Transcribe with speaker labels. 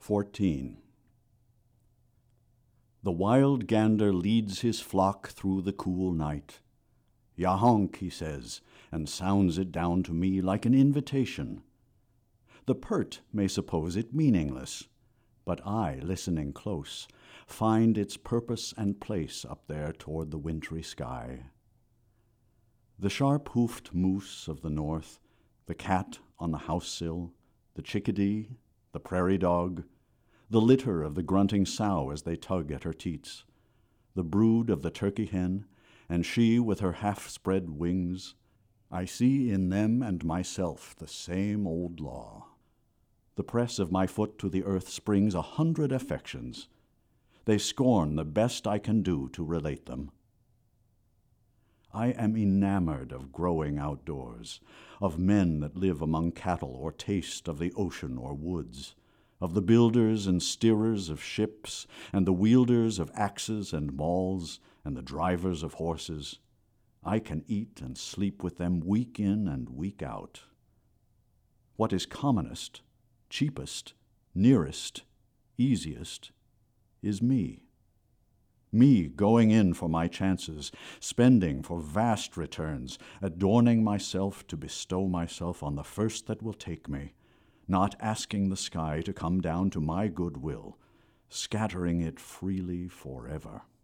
Speaker 1: 14. The wild gander leads his flock through the cool night. "Yahonk," he says, and sounds it down to me like an invitation. The pert may suppose it meaningless, but I, listening close, find its purpose and place up there toward the wintry sky. The sharp-hoofed moose of the north, the cat on the house-sill, the chickadee, the prairie dog, the litter of the grunting sow as they tug at her teats, the brood of the turkey hen, and she with her half-spread wings, I see in them and myself the same old law. The press of my foot to the earth springs 100 affections. They scorn the best I can do to relate them. I am enamored of growing outdoors, of men that live among cattle or taste of the ocean or woods, of the builders and steerers of ships, and the wielders of axes and mauls, and the drivers of horses. I can eat and sleep with them week in and week out. What is commonest, cheapest, nearest, easiest, is me. Me going in for my chances, spending for vast returns, adorning myself to bestow myself on the first that will take me, not asking the sky to come down to my good will, scattering it freely forever.